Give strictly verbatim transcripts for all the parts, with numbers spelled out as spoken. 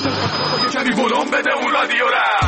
کمی ولوم بده اون رادیو را.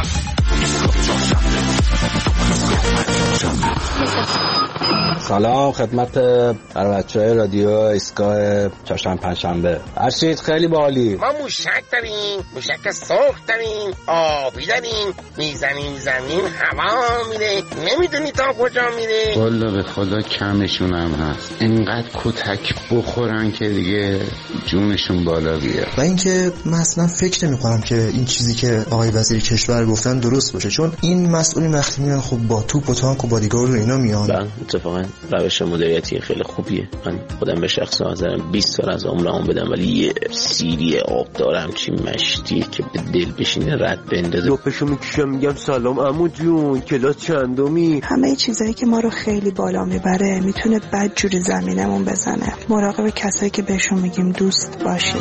سلام خدمت بچه‌های رادیو ایستگاه چهارشنبه پنجشنبه. ارشید خیلی باحالی. ما موشک داریم، موشک سرخ داریم، آبی داریم، میزنیم زمین هوا میره، نمیدونی تا کجا میره. والا به خدا کمشون هم هست، اینقدر کتک بخورن که دیگه جونشون بالا بیاد. و اینکه من اصلا فکر نمی کنم که این چیزی که آقای وزیر کشور گفتن درست باشه، چون این مسئولین وقتی میان خب با توپ و تانک و بادیگارد و اینا میان. من اتفاقا روش مدیریتی خیلی خوبیه. من خودم به شخص حاضرم بیست سال از عمرم بدم ولی یه سیری آب دارم چی مشتی که به دل بشینه رد بندازه. لپشو میکشم میگم سلام عمو جون کلاس چندمی. همه چیزایی که ما رو خیلی بالا میبره میتونه بدجوری زمینمون بزنه. مراقب کسایی که بهشون میگیم دوست باشید.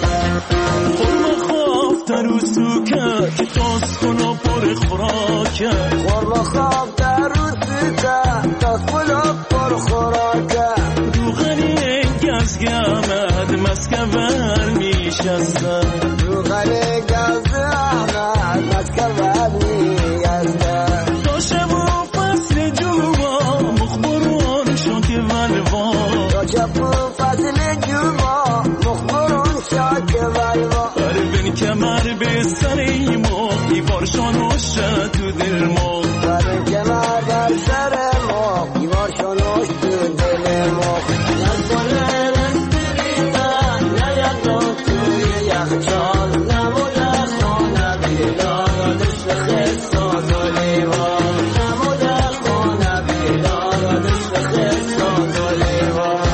در و سوکه که تاس کنا پر خوراکه خورما خواب در و سوکه تاس کنا پر خوراکه روغنی گزگمد مسکور میشسته روغنی گزگمد مسکور میشسته داشته بو فصل جوبا مخبرون شاک ولوا داشته بو فصل جوبا مخبرون شاک ولوا کمر به سر ایمو ایوارشان وشه تو دل مو بر کمر بر سر ما ایوارشان وش تو دل ما یک بله رستریتا نیاد رو توی یخچال نموده خانه بیلار دشت خستان و لیوان نموده خانه بیلار دشت خستان و لیوان.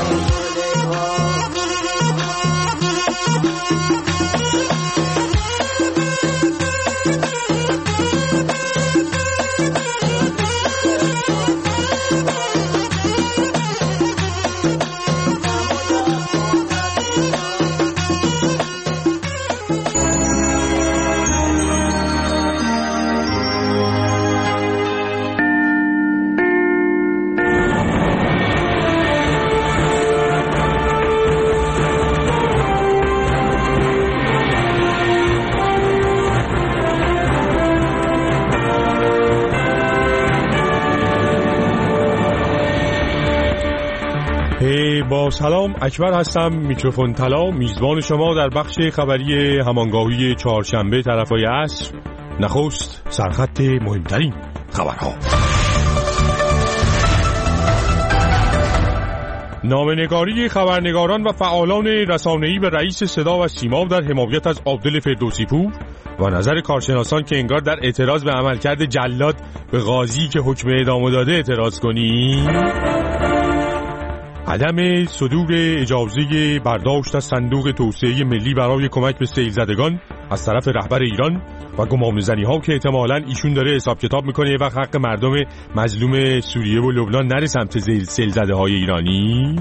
با سلام، اکبر هستم، میکروفون طلا، میزبان شما در بخش خبری همانگاهی چهارشنبه طرفای عصر. نخست سرخط مهمترین خبرها. نامه‌نگاری خبرنگاران و فعالان رسانه‌ای به رئیس صدا و سیما در حمایت از عبدل فردوسی‌پور و نظر کارشناسان که انگار در اعتراض به عملکرد جلاد به قاضی که حکم اعدام داده اعتراض کنی. عدم صدور اجازه برداشت از صندوق توسعه ملی برای کمک به سیل زدگان از طرف رهبر ایران و گمانه‌زنی ها که احتمالاً ایشون داره حساب کتاب میکنه یه وقت حق مردم مظلوم سوریه و لبنان نره سمت سیل زده های ایرانی.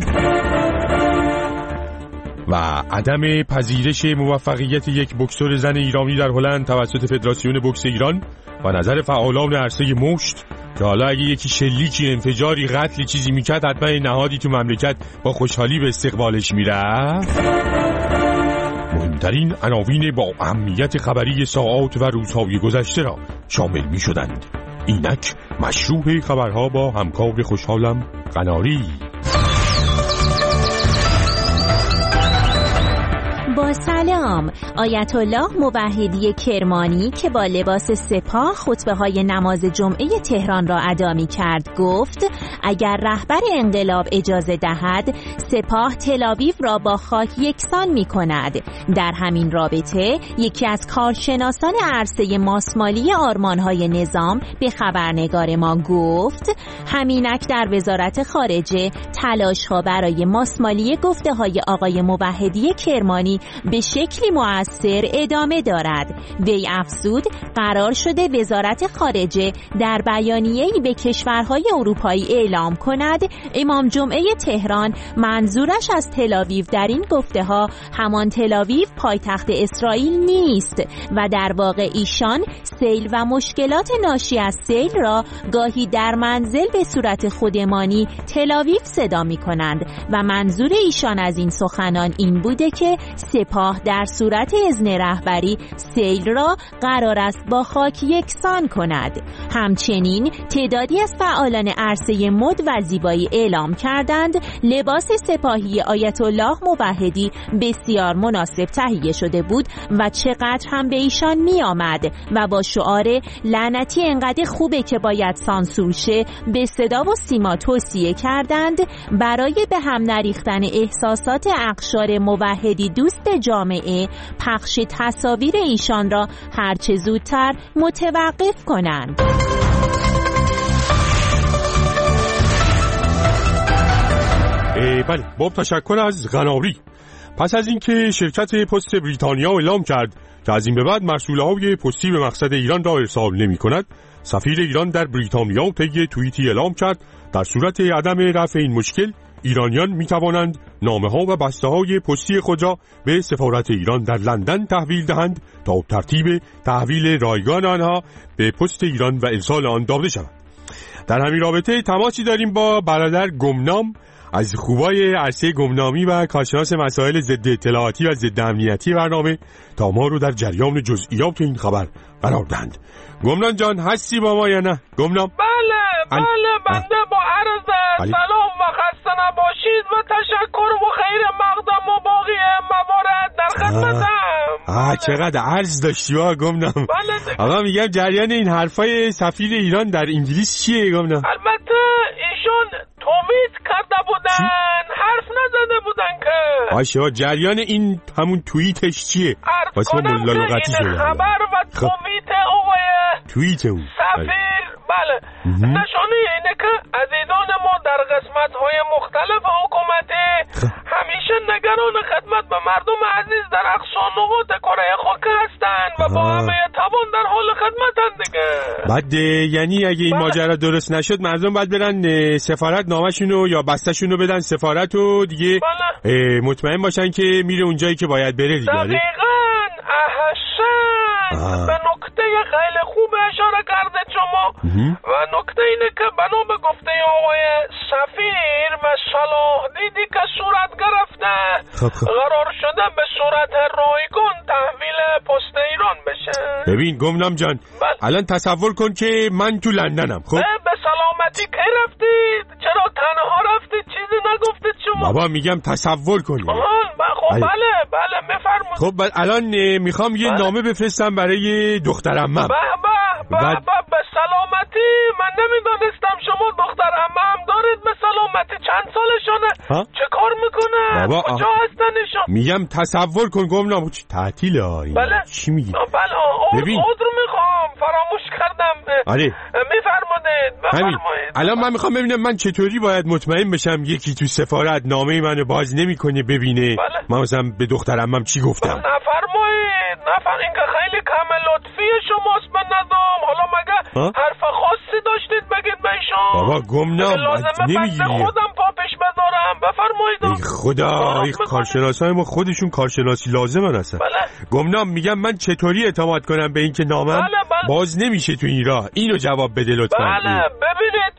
و عدم پذیرش موفقیت یک بوکسور زن ایرانی در هلند توسط فدراسیون بوکس ایران و نظر فعالان عرصه مشت که حالا اگه یکی شلیکی، انفجاری، قتلی چیزی میکرد حتما نهادی تو مملکت با خوشحالی به استقبالش میرفت. مهمترین عناوین با اهمیت خبری ساعات و روزهای گذشته را شامل میشدند. اینک مشروع خبرها با همکار خوشحالم قناری. با سلام. آیت الله موحدی کرمانی که با لباس سپاه خطبه های نماز جمعه تهران را ادا می کرد گفت اگر رهبر انقلاب اجازه دهد سپاه تل‌آویو را با خاک یکسان می کند. در همین رابطه یکی از کارشناسان عرصه ماسمالی آرمانهای نظام به خبرنگار ما گفت همینک در وزارت خارجه تلاش ها برای ماسمالی گفته های آقای موحدی کرمانی به شکلی مؤثر ادامه دارد. وی افزود قرار شده وزارت خارجه در بیانیه‌ای به کشورهای اروپایی اعلام کند امام جمعه تهران منظورش از تل‌آویو در این گفته ها همان تل‌آویو پایتخت اسرائیل نیست و در واقع ایشان سیل و مشکلات ناشی از سیل را گاهی در منزل به صورت خودمانی تل‌آویو صدا می کنند و منظور ایشان از این سخنان این بوده که سپاه در صورت اذن رهبری سیل را قرار است با خاک یکسان کند. همچنین تعدادی از فعالان عرصه مد و زیبایی اعلام کردند لباس سپاهی آیت الله موحدی بسیار مناسب تهیه شده بود و چقدر هم به ایشان می آمد و با شعار لعنتی انقدر خوبه که باید سانسور شه به صدا و سیما توصیه کردند برای به هم نریختن احساسات اقشار موحدی دوست جامعه پخش تصاویر ایشان را هرچه زودتر متوقف کنند. بله، با تشکر از غناری. پس از اینکه شرکت پست بریتانیا اعلام کرد که از این به بعد مرسوله‌های پستی به مقصد ایران را ارسال نمی کند، سفیر ایران در بریتانیا طی توییتی اعلام کرد در صورت عدم رفع این مشکل ایرانیان می توانند نامه ها و بسته های پستی خود را به سفارت ایران در لندن تحویل دهند تا ترتیب تحویل رایگان آنها به پست ایران و ارسال آن داده شود. در همین رابطه تماسی داریم با برادر گمنام از خوبای عرصه گمنامی و کارشناس مسائل ضد اطلاعاتی و ضد امنیتی برنامه تا ما رو در جریان جزئیات این خبر قرار دهند. گمنام جان هستی با ما یا نه؟ گمنام؟ بله بله بنده با عرض سلام و خسته نباشید و تشکر و خیر مقدم و باقی موارد در خدمتم. آه چقدر عرض داشتی ها گمنام. بله آقا میگم جریان این حرفای سفیر ایران در انگلیس چیه گمنام؟ البته ایشون توییت کرده بودن، حرف نزده بودن که. باشه جریان این همون توییتش چیه؟ عرض کنم که این خبر و توییت آقای توییت اون سفیر بله نشانه اینه که عزیزان ما در قسمت‌های مختلف حکومتی همیشه نگران خدمت به مردم عزیز در اقصا نقاط کره خاک هستند و با همه توان در حال خدمتند دیگه. بعد یعنی اگه این ماجرا درست نشد مردم باید برن سفارت نامشونو یا بستشونو بدن سفارت و دیگه بله. مطمئن باشن که میره اونجایی که باید بره دیگه. دقیقاً احسن به نکته خیلی خوب اشاره کرده شما و نکته اینه که بنا به گفته آقای سفیر و صلاح دیدی که صورت گرفته قرار شده به صورت رایگان تحویل پست ایران بشه. ببین گمنام جان بل. الان تصور کن که من تو لندنم خب به سلامتی که رفتید؟ چرا تنها رفتید؟ چیزی نگفتید شما؟ بابا میگم تصور کن خب بله بله بفرمایید. خب الان میخوام یه بله. نامه بفرستم برای دخترم. به به به به سلامتی. من نمیدونستم شما دختر عمه هم دارید. به سلامتی. چند سالشونه؟ چه کار میکنه؟ بابا کجا هستن ایشون؟ میگم تصور کن گمنام تعطیله این بله چی میگی؟ بله ببین عذر میخوام فراموش کردم. آره میفرمایید بفرمایید. الان من میخوام ببینم من چطوری باید مطمئن بشم یکی تو سفارت نامه منو باز نمیکنه ببینه بله. من مثلا به دخترم چی گفتم. نفرمایید نفر این که خیلی کم لطفی شماست به نظام. حالا مگه حرف خاصی داشتید بگید به ایشون؟ بابا گمنام نمیگیری خودم پا پیش بذارم. بفرمایید. ای خدا ای کارشناسای ما خودشون کارشناسی لازمن هستن. بله. گمنام میگم من چطوری اعتماد کنم به این که نامم بله بله. باز نمیشه تو این راه؟ اینو جواب بده لطفا. بله ببینید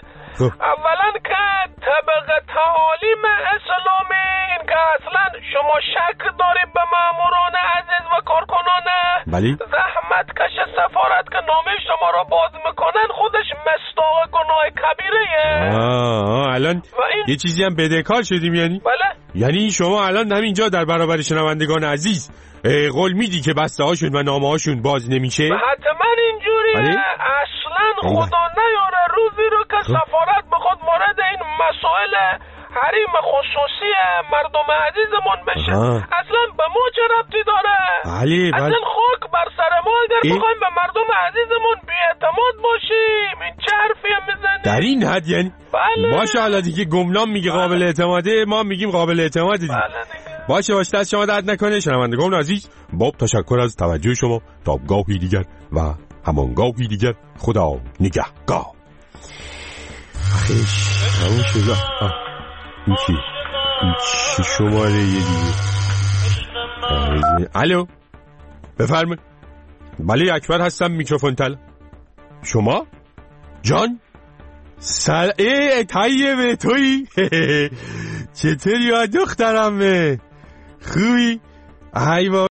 اولا که طبق تعالیم اسلامی این که اصلا شما شک دارید به ماموران عزیز و کارکنان بلی؟ زحمت کش سفارت که نامه شما را باز میکنن خودش مصداق گناه کبیره. آه الان این... یه چیزی هم بدهکار شدیم یعنی؟ بله. یعنی شما الان همینجا در برابر شنوندگان عزیز قول میدی که بسته هاشون و نامه هاشون باز نمیشه؟ حتما اینجوریه. اصلا خدا نیاره روزی رو که سفارت بخواد وارد این مسائل حریم خصوصی مردم عزیزمون بشه. آه. اصلا به ما چه ربطی داره؟ بله اصلا خاک بر سر ما اگر بخوایم به مردم عزیزمون بی‌اعتماد باشیم. این چه حرفیه میزنی؟ در این حد یعنی؟ بله. باشه حالا دیگه گمنام میگه بله. قابل اعتماده ما میگیم قابل اعتماده دیگه. بله دیگه. باشه باشه دست شما درد نکنه شنوندگان عزیز. با تشکر از توجه شما تا گاهی دیگر و همان گاهی دیگر خدا نگهدار. خیش همون شده. این چی؟ این چی شماره یه دیگه؟ الو بفرمایید. بله اکبر هستم میکروفون تل. شما؟ جان؟ سل ای طیبه تویی؟ چطوری ها دخترم؟ خوبی؟ ای